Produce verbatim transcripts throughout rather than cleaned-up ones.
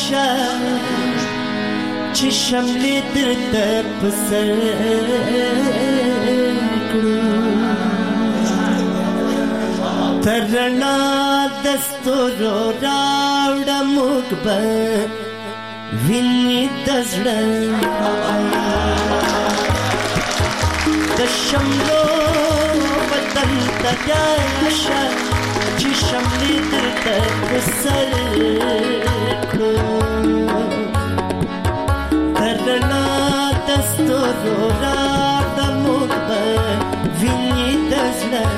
راشه چې شملې درته په سر کړو تر رڼا د ستورو راوړه موږ به وینې د زړه د شملو وطن ته راشه چې شملې درته په سر کړو تر رڼا د ستورو راوړه موږ به وینې د زړه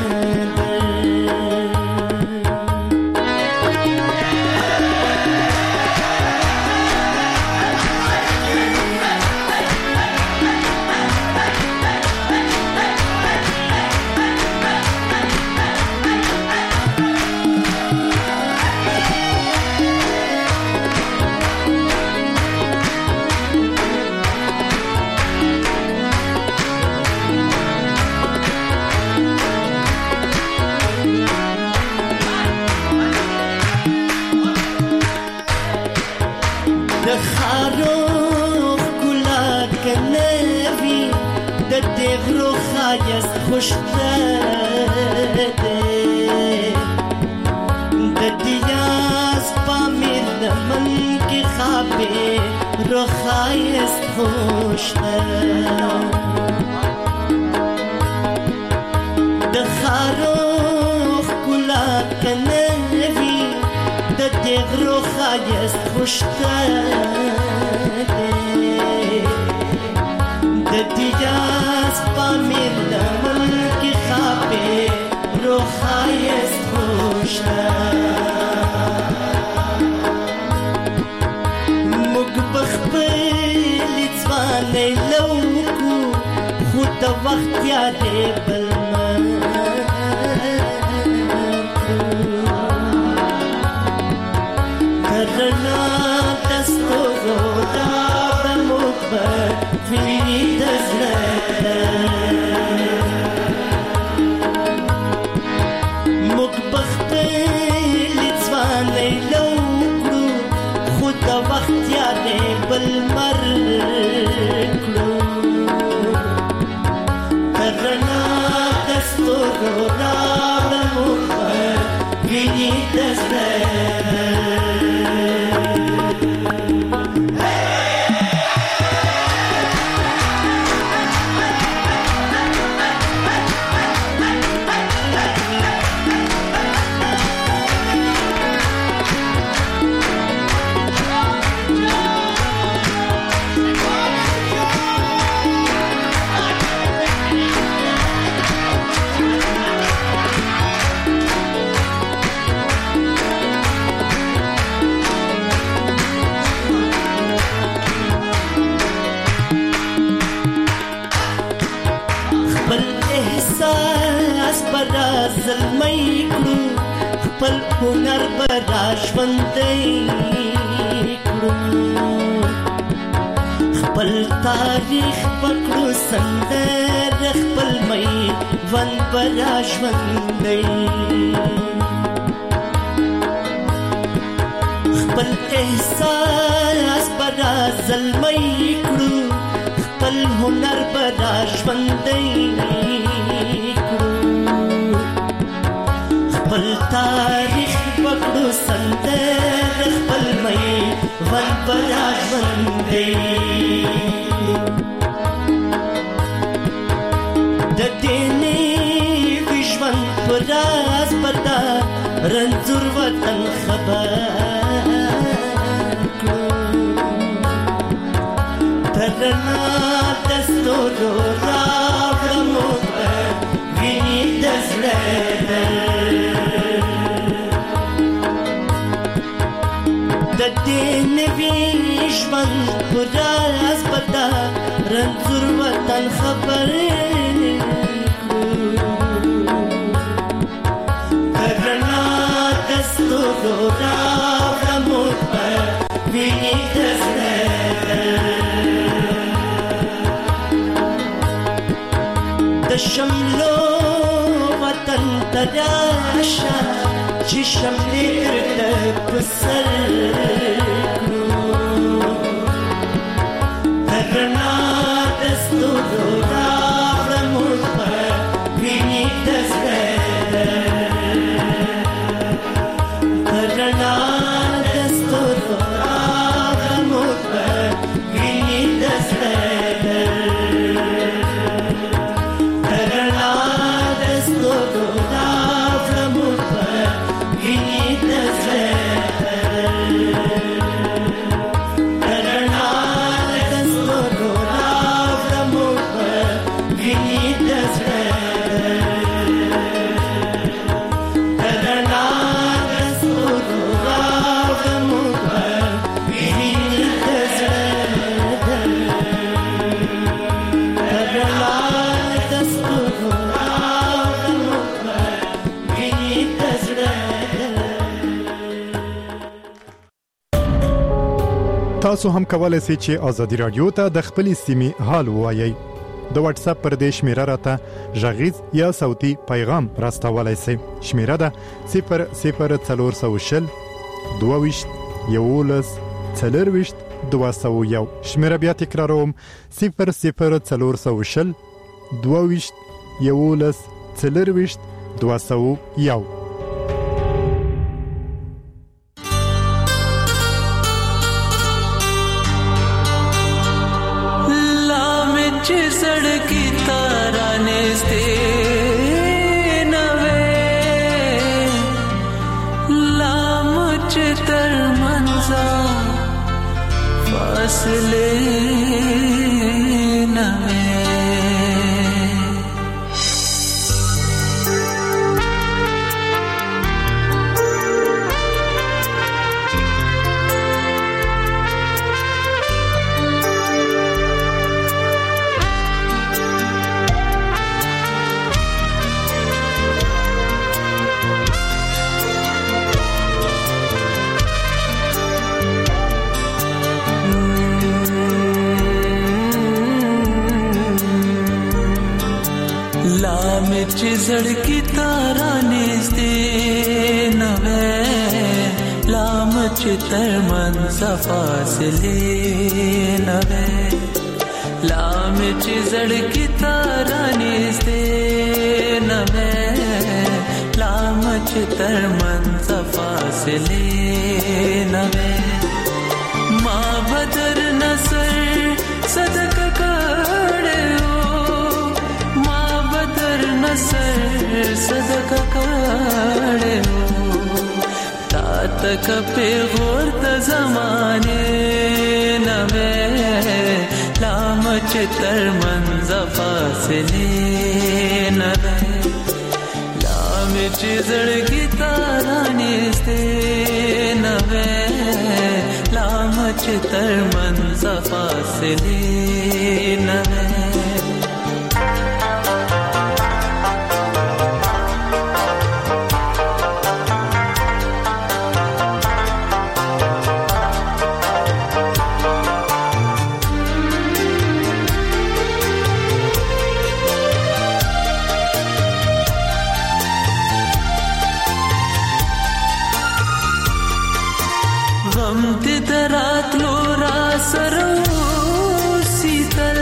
غرو خایست خوشته د دیاز پامیر لمن کی خوابه رو خایست خوشته د خارو کلا کنوی د غرو خایست خوشته د دیاز پامیر لمن کی خوابه رو خایست خوشته موږ بخپلې ځوانۍ لوکو خو د وخت یادې بل تر رڼا د ستورو راوړه موږ به وینې د زړه موږ به خپلې ځوانۍ لوکړو خو د وخت یادې بل مر کړو تر رڼا د ستورو راوړه موږ به وینې د زړه زلمی کړو خپل هنر به را ژوندی کړو خپل تاریخ به کړو سندره خپل میوند به را ژوندی خپل احساس به را زلمی کړو خپل هنر به را ژوندی خپل تاریخ پکړو سندره خپل میوند به را ژوندی د دې نوي ژوند په راز به دا رنځور وطن خبر کړو تر رڼا د ستورو راوړه موږ به وینې د زړه د دې نوي ژوند په راز به دا رنځور وطن خبر کړو تر رڼا د ستورو راوړه موږ به وینې د زړه د شملو وطن ته راشه چې شملې درته په سر کړو تاسو هم کولای شئ چې ازادي رادیو ته د خپل سیمې حال ووایي. د واتس اپ پر دې شمیره راته ژغیز یا صوتي پیغام راستولای شئ. شمیره ده صفر صفر څلور سوه شل دوه ویشت یولس څلور ویشت دوه سوه یو. شمیره بیا تکراروم صفر صفر څلور سوه شل دوه ویشت یولس څلور ویشت دوه سوه یو. सड़की ताराने से नवे लामुच तर मंजा फासले नवे झड़की तारा नेस्ते नवे लाम चितर मन सफासले नवे लाम झड़की तारा नेस्ते नवे लाम चितर मन सफासले नवे माँ बदर नसर सदक काड़े नसर सदका काड़े हो तातक पे गोर त जमाने नवे लाम चितर मंजा फासले नवे लाम चिजड़ की तारा नेस्ते नवे लाम चितर मंजा फासले नवे रात लो रासरो शीतल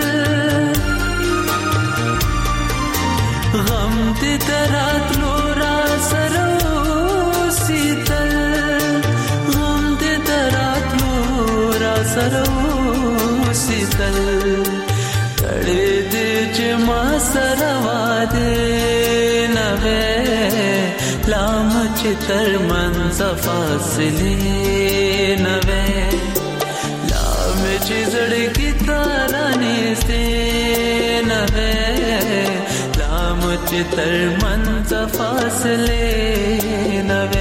गम दे रात लो रासरो शीतल गम दे रात लो रासरो शीतल कड़े दे जमा सरवा दे नवे लाम चितर मंजा फासले नवे लाम चिजड़ की तारा नेस्ते नवे लाम चितर मंजा फासले नवे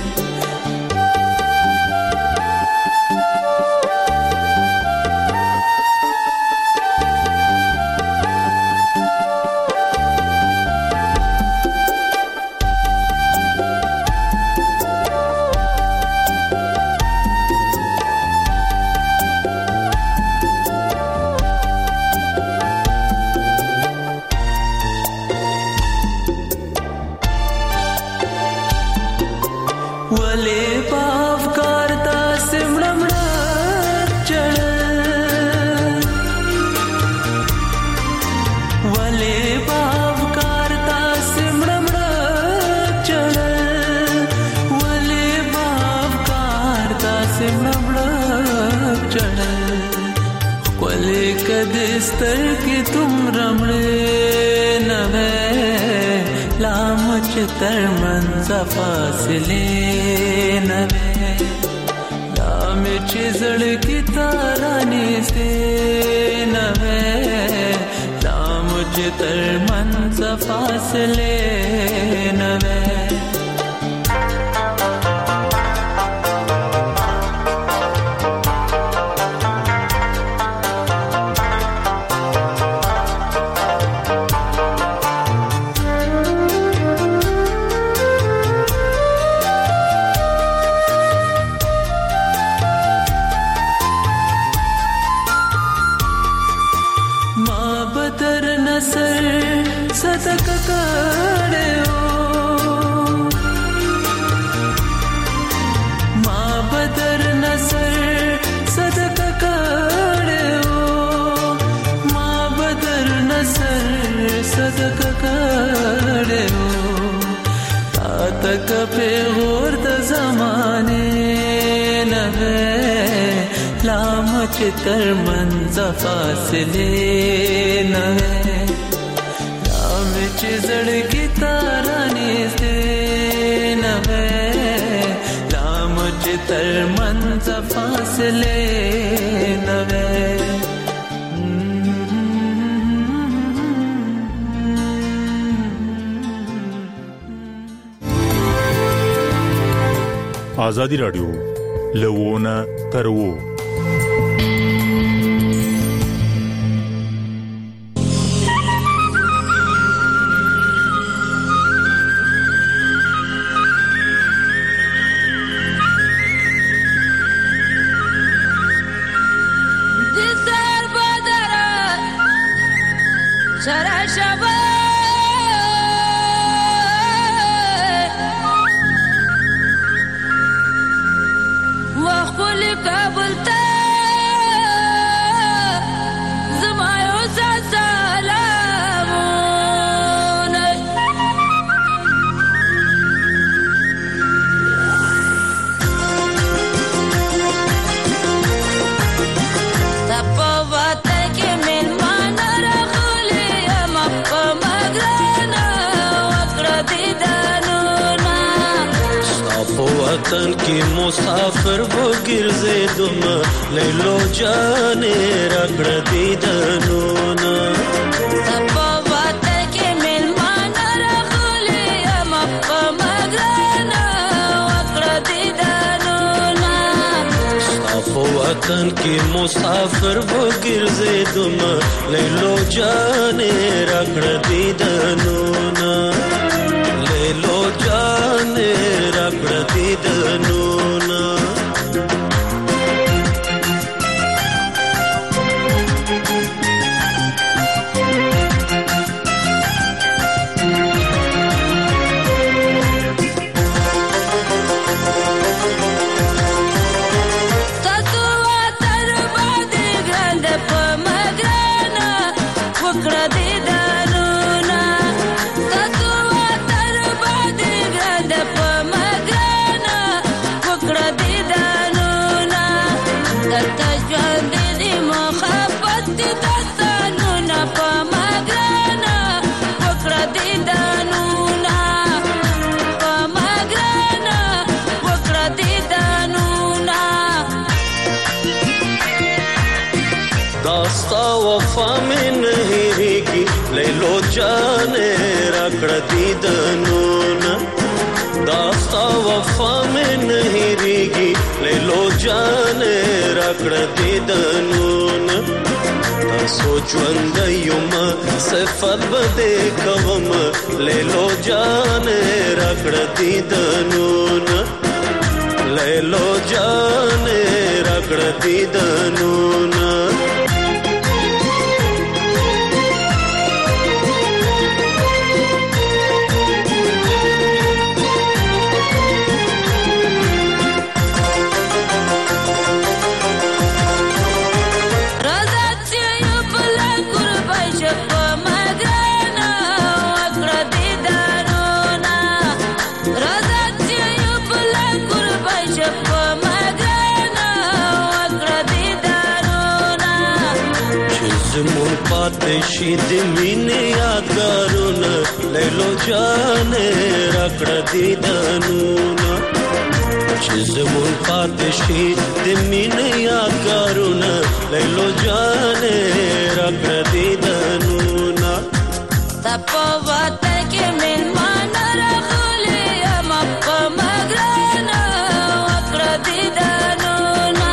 कदिस्तर की तुम रमणे नवे लाम चितर मंजा फासले नवे लाम चिजड़ की तारा नेस्ते नवे लाम चितर मंजा फासले नवे لکه پیغور د زمانه نوې لام چې تر منځ فاصله نوې لام چې زړګي تارانه دې نوې لام چې تر منځ فاصله نوې آزادی رادیو لوونه ترو وطن کی مسافر و ګرځېدم لیلو جانې راکړه دیدنونه په وطن کې مېلمانه راغلي یم په مګرانه وکړه دیدنونه په وطن کی مسافر و ګرځېدم لیلو جانې راکړه دیدنونه لیلو جانې راکړه دیدنونه वफा में नहीं रहेगी लेलो जाने रगड़ दीदनूना दास्ता वफा में नहीं रहेगी लेलो जाने रगड़ दीदनूना सोचवंद युम सिफत बदे कवम लेलो जाने रगड़ दीदनूना लेलो जाने रगड़ दीदनूना पातशी दिमिने यादगारुना लेलो जाने रगड़ दीदनूना चिज़मुन पातशी दिमिने यादगारुना लेलो जाने रगड़ दीदनूना तपवत के मेहमान रखले हम अप्पा मगराना वक्र दीदनूना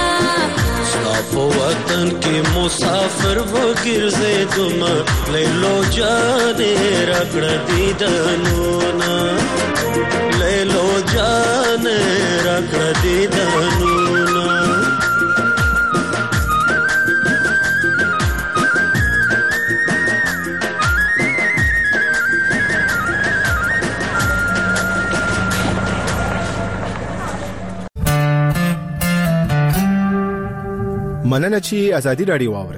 वतन के मुसाफिर वो गिरज़ेदुम लेलो जाने रगड़ दीदनूना लेलो जाने रगड़ दीदनूना مننه چې ازادي رادیو واوري.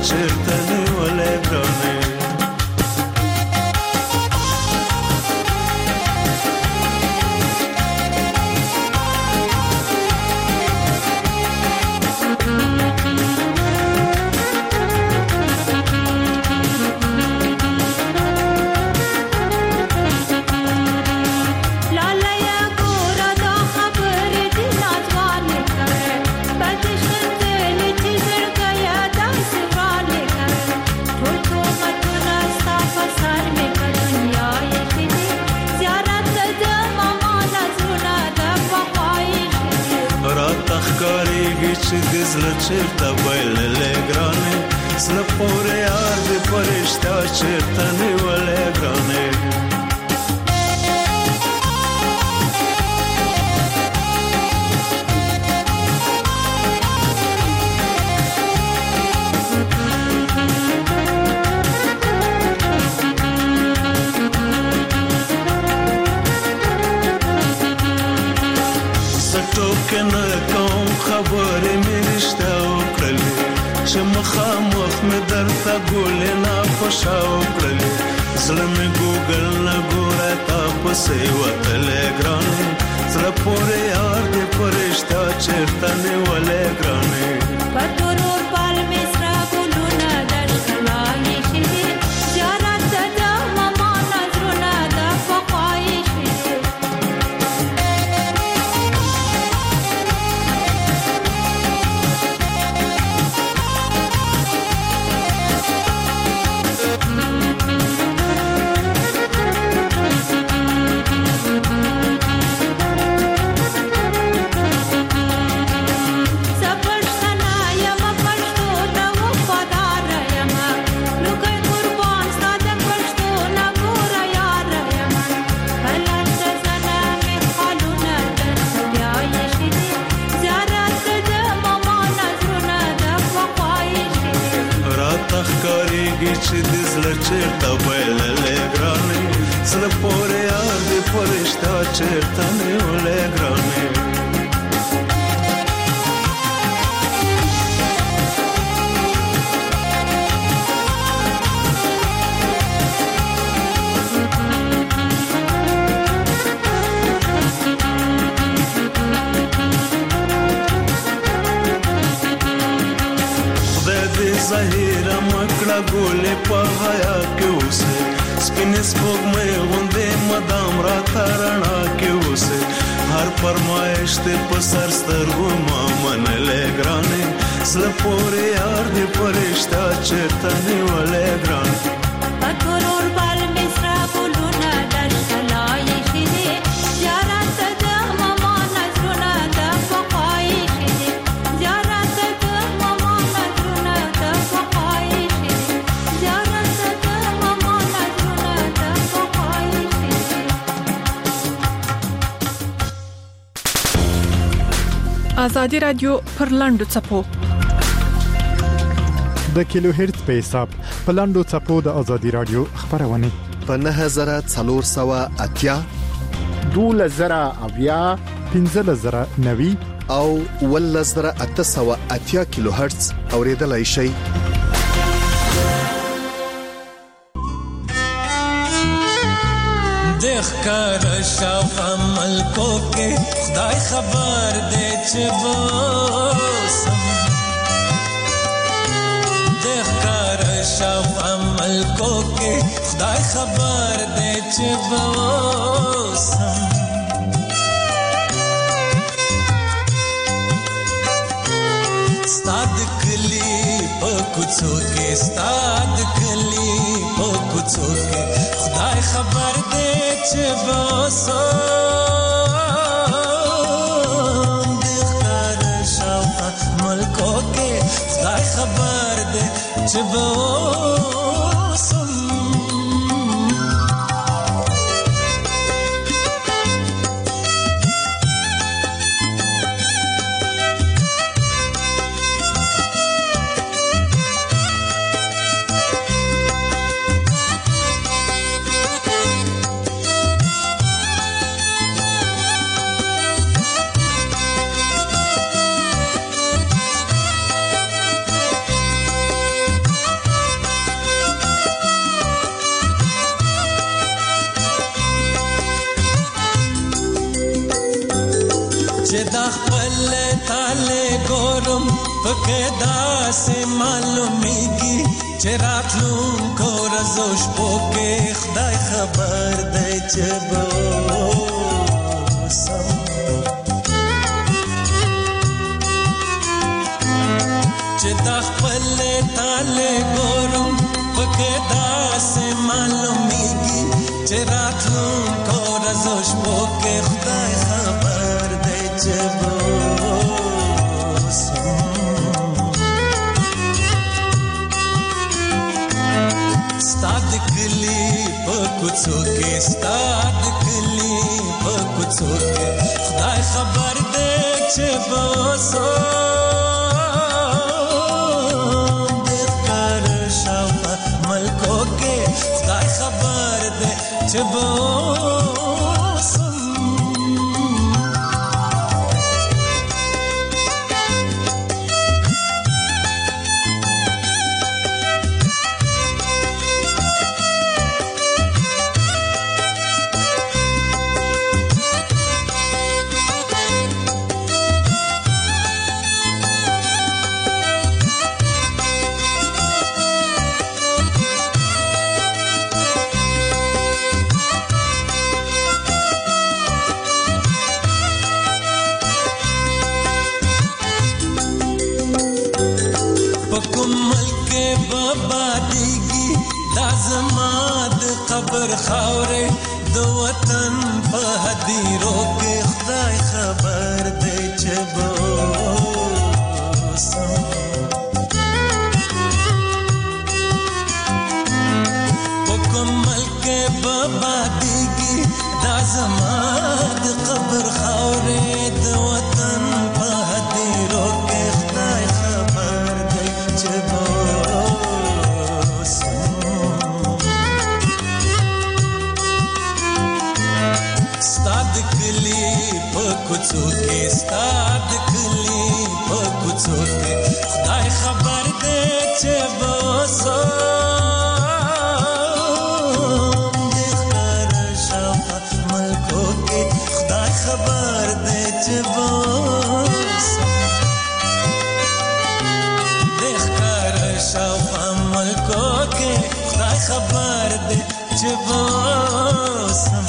چرته نیولې ګرانې چې د زړه چېرته بایللې ګرانې زړه پورې یار دې فرشته چېرته نیولې ګرانې خبرې مې رښتیا وکړلې چې مخامخ مې درته ګولې ناخوښه وکړلې زړه مې ګوګل نه ګوره تا پسې وتلی ګرانې زړه پورې یار دې په رښتیا چېرته نیولې ګرانې په تورور پال مې سره ګلونه د ښکلا ایښي دي زیارت ته د ماما نظرونه د پخوا ایښي دي چې د زړه چېرته بایللې ګرانې زړه پورې یار دې فرشته چېرته نیولې ګرانې ظاهره مکړه ګولې په حیا کې اوسه سپین سپوږمۍ غوندې مدام راته رڼا کې اوسه هر فرمایش دې په سر سترګو ما منلې ګرانې زړه پورې یار دې فرشته چېرته نیولې ګرانې په تورور پال مې سره ګلونه د ښکلا ایښي دي زیارت ته د ماما نظرونه د پخوا ایښي دي زیارت ته د ماما نظرونه د پخوا ایښي دي زیارت ته د ماما نظرونه د پخوا ایښي دي ازادي رادیو پر لاندو چپو د کیلو هرتز په حساب په لاندو چپو د ازادي رادیو خبرونه په نه هزار څلور سوه اتیا دوله زره اویا پنځه زره نوي او ول زره اته سوه اتیا کیلو هرتز اوریدلای شي دیکھ کر شاو عمل کو کے خدای خبر دے چبوسم دیکھ کر شاو عمل کو کے خدای خبر دے چبوسم ستاد کلی پکوڅو کې ستاد کلی پکوڅو کې خدای خبر دے چبوسم دخار شاوخا ملکو کے خدای خبر دے چبوسم پکې داسې معلومیږي چې راتلونکو ورځو شپو کې خدای خبر دی چې به اوسم چې دا خپلې تالې ګورم پکې داسې معلومیږي چې راتلونکو ورځو شپو کې خدای خبر دی چې به ستاد کلی په کوڅو کې ستاد کلی په کوڅو کې خدای خبر دی چې به اوسم د ښکار شاوخوا ملکو کې خدای خبر دی چې به اوسم قبر خاورې د وطن په هدیرو کې خدای خبر دی چې به اوسم په کوم ملک به بادیږي دا زما د قبر خاورې د وطن په هدیرو کې خدای خبر دی چې به کوڅو کې ستاد کلی په کوڅو کې خدای خبر دی چې به اوسم د ښکار شاوخوا ملکو کې خدای خبر دی چې به اوسم د ښکار شاوخوا ملکو کې خدای خبر دی چې به اوسم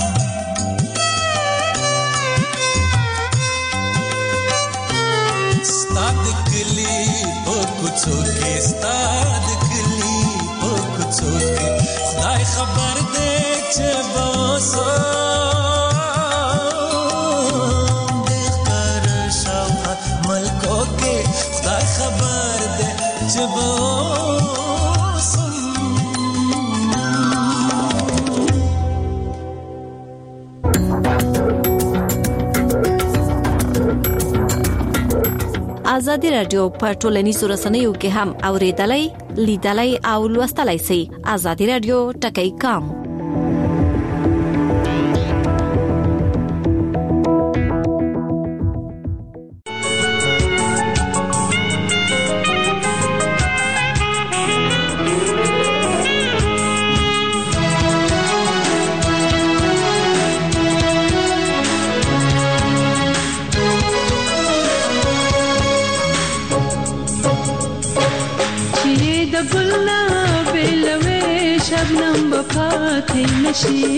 کوڅو کې ستاد کلی په کوڅو کې خدای خبر دی چې به اوسم د ښکار شاوخوا ملکو کې خدای خبر دی چې به اوسم ازادي رادیو په ټولنیزو رسنیو کې هم اوریدلای لیدلای او لوستلای شئ. ازادي رادیو ټکی کام نشي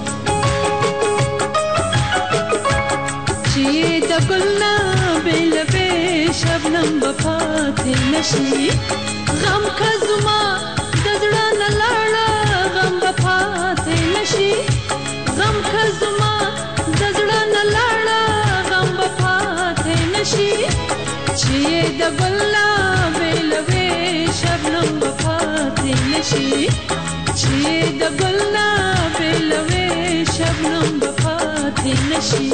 چې د ګلنا بل به شبنم بفات نشي غم کزما د زړه نه لاړه غم بفات نشي غم کزما د زړه نه لاړه غم بفات نشي چې د ګلنا بل به شبنم بفات نشي چې د ګلنا بلوي شبنم بفات نشي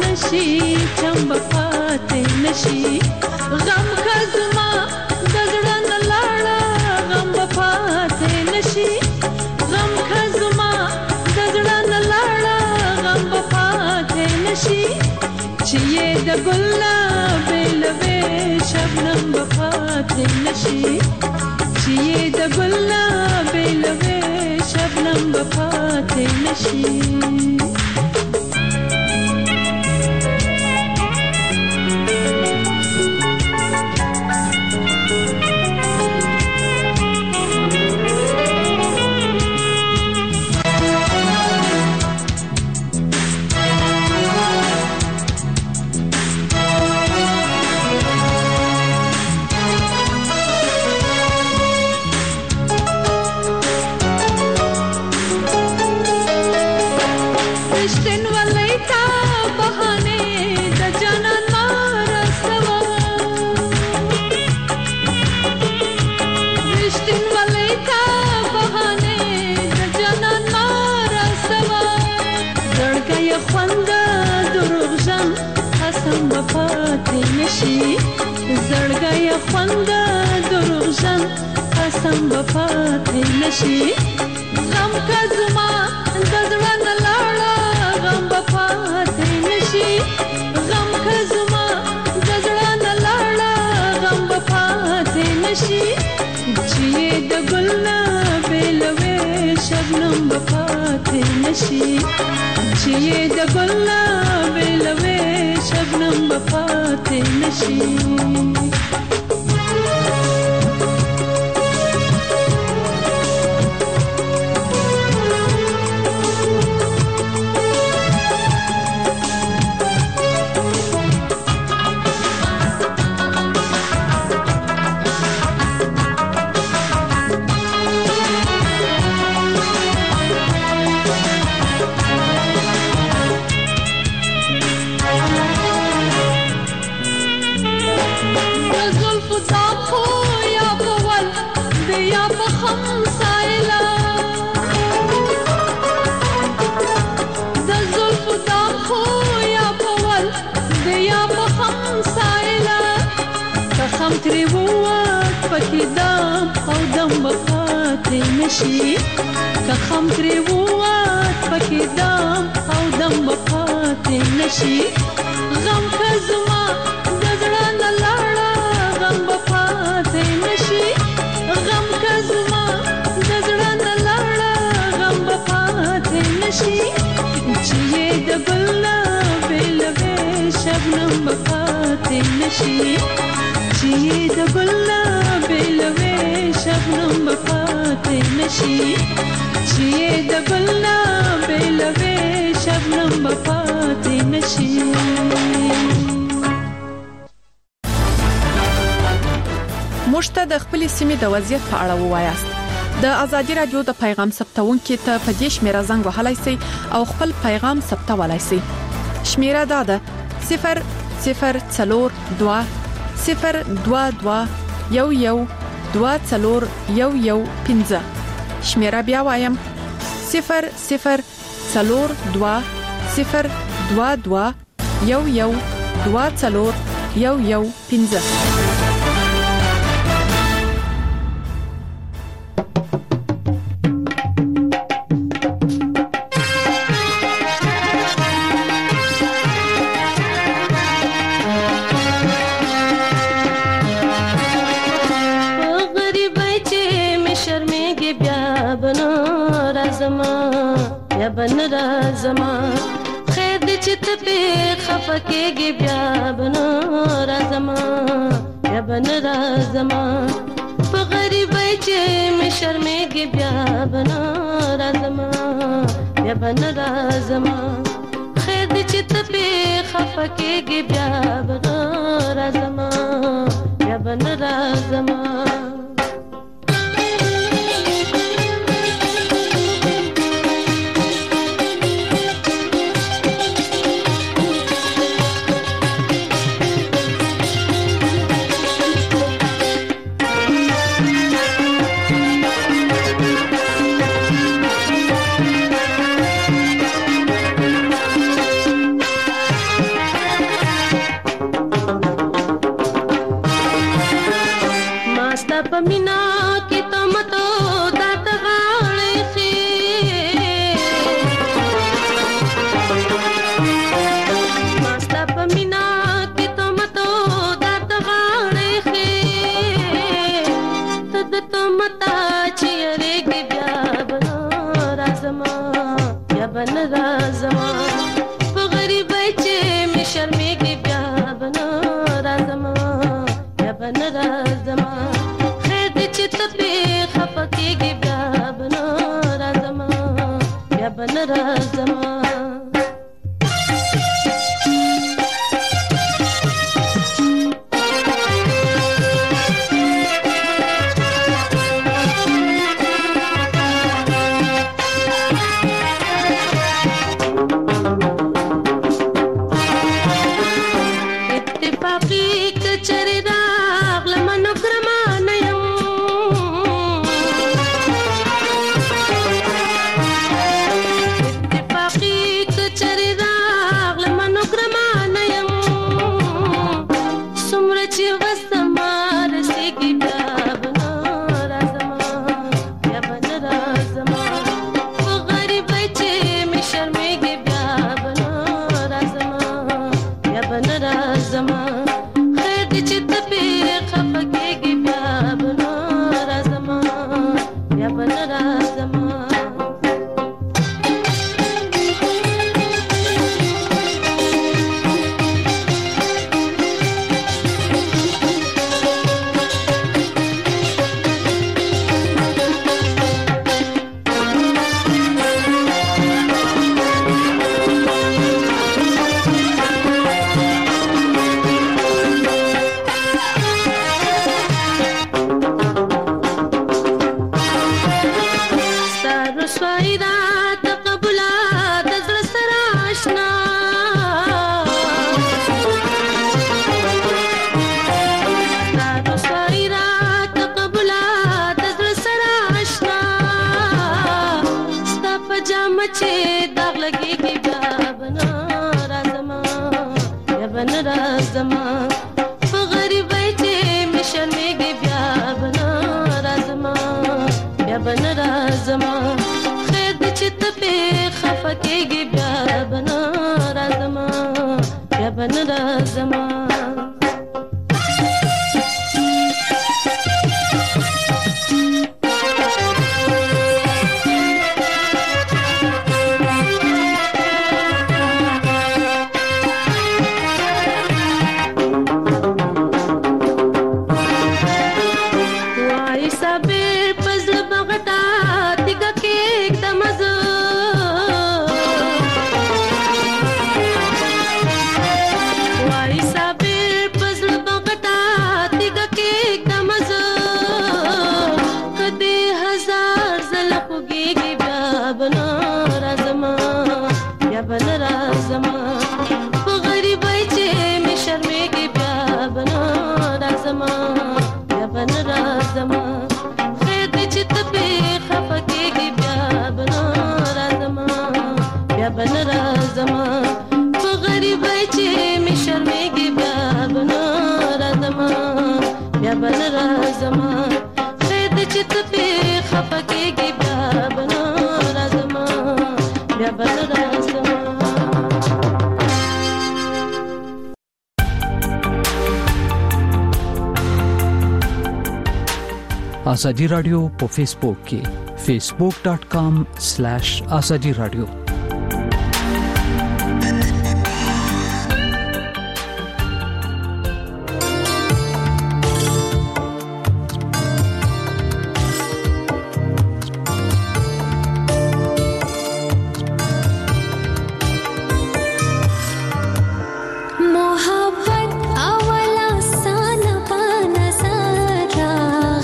نشي چمب پاتې نشي غم کزما دزړه نلاړه غم پاتې نشي غم کزما دزړه نلاړه غم پاتې نشي چې د ګلاب لوي شبنم پاتې نشي چې د ګلاب لوي شبنم پاتې نشي زړګي خوند دروغجن قسم وفاتې نشي غم کزما دزړه نلاړه غم وفاتې نشي غم کزما دزړه نلاړه غم وفاتې نشي چې د ګلاب لوي شبنم وفاتې نشي چې د ګلاب لوي شبنم وفاتې نشي ترې ووت پکې دم او دم پاتې نشي که خم ترې ووت پکې دم او دم پاتې نشي غم که زما د زړه نه لاړه غم پاتې نشي غم که زما د زړه نه لاړه غم پاتې نشي چې د ګلاب لوي شبنم پاتې نشي چې د ګلاب لوي شبنم پاتې نشي چې د ګلاب لوي شبنم پاتې نشي موږ ته د خپل سیمې د وضعیت په اړه ووایاست د ازادي رادیو د پیغام ثبتونکو ته په دې شمیره زنګ وهلای شئ او خپل پیغام ثبتولای شئ شمیره دا ده صفر صفر څلور دوه صفر دوه دوه یو یو دوه څلور یو یو پنځه شمیره بیا وایم صفر صفر څلور دوه صفر دوه دوه یو یو دوه څلور یو یو پنځه بن رازما خیر دې چې ته په خفکهږي بیا بن رازما بیا بن رازما په غریبۍ چې مې شرمېږي بیا بن رازما بیا بن رازما خیر دې چې ته په خفکهږي بیا بن رازما بیا بن رازما پمینا کې تمتو دات غاړې خې ماستا پمینا کې تمتو دات غاړې خې تد تمتا چیرې کې بیا بنا رازما یا بن رازما په غریبۍ چې می شرمې کې بیا بنا رازما یا بن رازما خیر دې چې ته په خپکهږي بیا بنا رازما یا بن رازما آزادی رادیو په فیسبوک کې facebook dot com slash azadi radio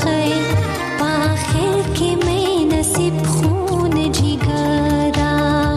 आखिर के मैं नसीब खून जिगरा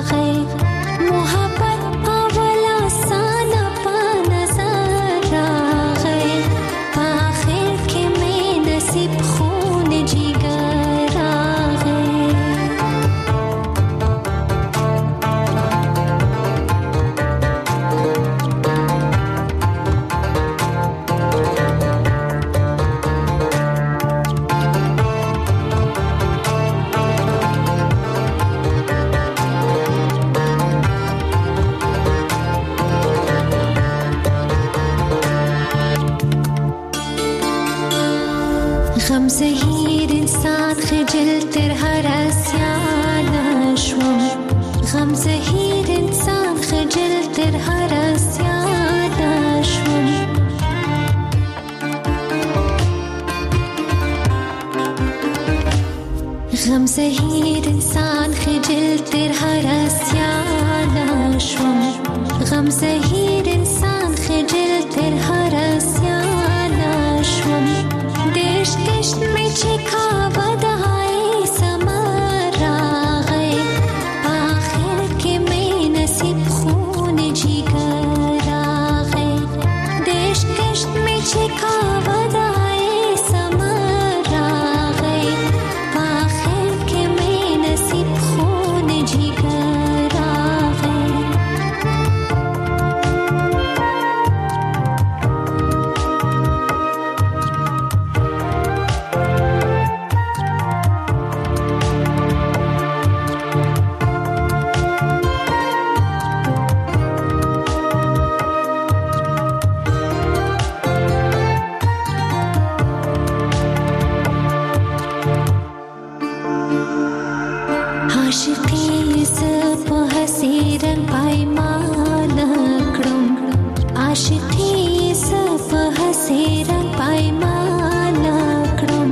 زهیر انسان خجل تر هر اسیان شوم غم زهیر انسان خجل تر هر اسیان شوم دیش کشت می چکا ودای سمر راغی آخر که می نصیب خون جیگر راغی دیش کشت می چکا ودای سمر راغی آخر که می نصیب خون جیگر راغی عاشقی زپ حسیرن پایمان کړم عاشقی زپ حسیرن پایمان کړم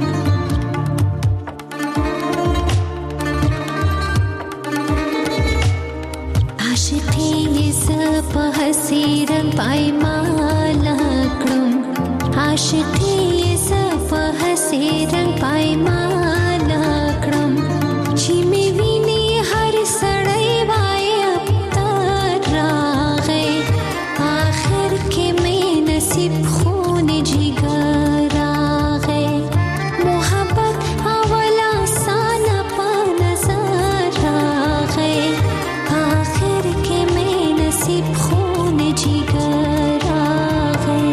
عاشقی زپ حسیرن پایمان کړم عاشقی زپ حسیرن پایمان کړم چې می ویني هر سړی وای ابتر راغی آخر کې می نصیب خون جګر راغی محبت اولا سان په نظر راغی آخر کې می نصیب خون جګر راغی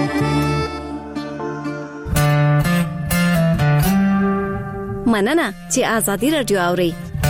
مننه چې آزادي رادیو اوري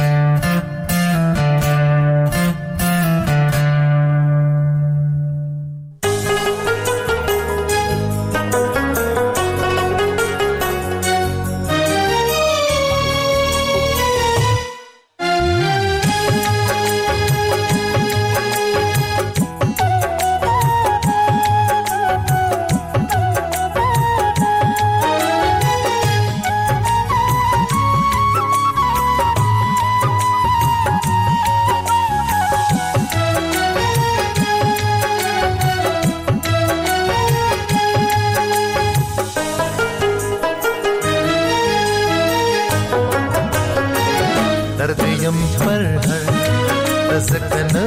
दर्दयम पर हर रज़कना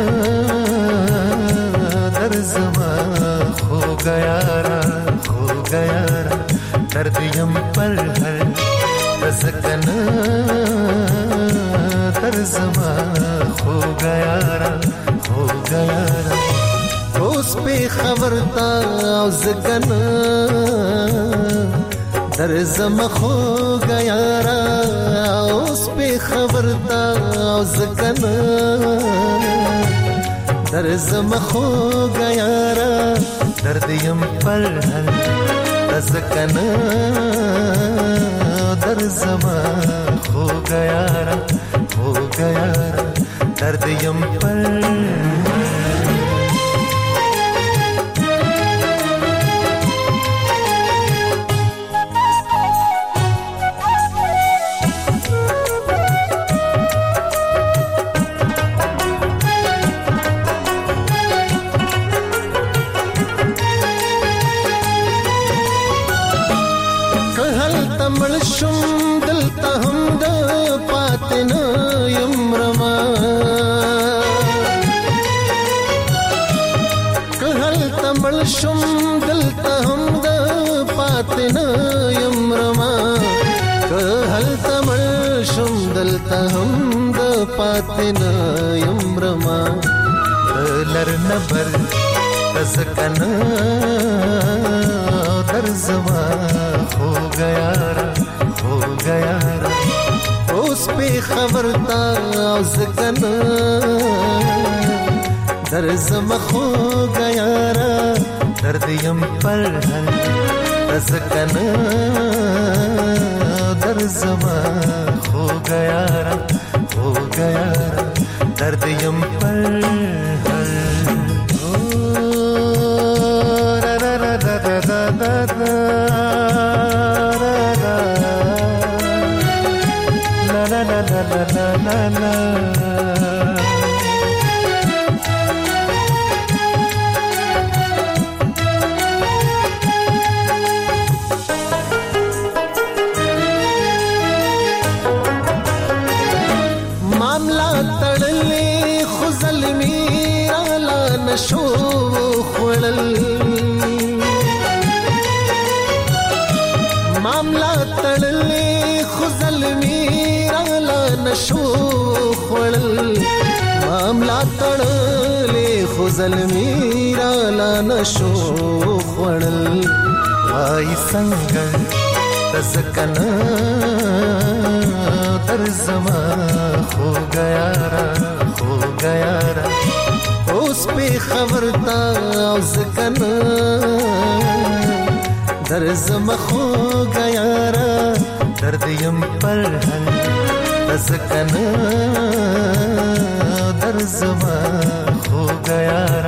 दर्ज़मा खो गया रा खो गया रा दर्दयम पर हर रज़कना दर्ज़मा खो गया रा खो गया रा उस पे खबरता ज़कना दर्ज़म खो गया रा उस पे खबरता ज़कना दर्ज़म खो गया रा दर्दयम पर हर ज़कना दर्ज़म खो गया रा खो गया रा दर्दयम पर मलशुम दलता हम द पातना यमरमा कहल तमलशुम दलता हम द पातना यमरमा कहल तमलशुम दलता हम द पातना यमरमा लर नबर तज़कना दर्ज़मा हो गया रा हो गया रा उस पे खबरता ज़कना दर्ज़मा हो गया रा दर्दयम पर हर ज़कना दर्ज़मा हो गया रा हो गया रा दर्दयम पर हर la la la خړل معاملہ تړلې خو ظلمي رالا نشو خړل معاملہ تړلې خو ظلمي رالا نشو خړل وای څنګه تزکنا در زما خو گیا را خو گیا را اوس په خبرتا او زکنا در زما خو گیا را درد یم پر هل تزکنا در زما خو گیا را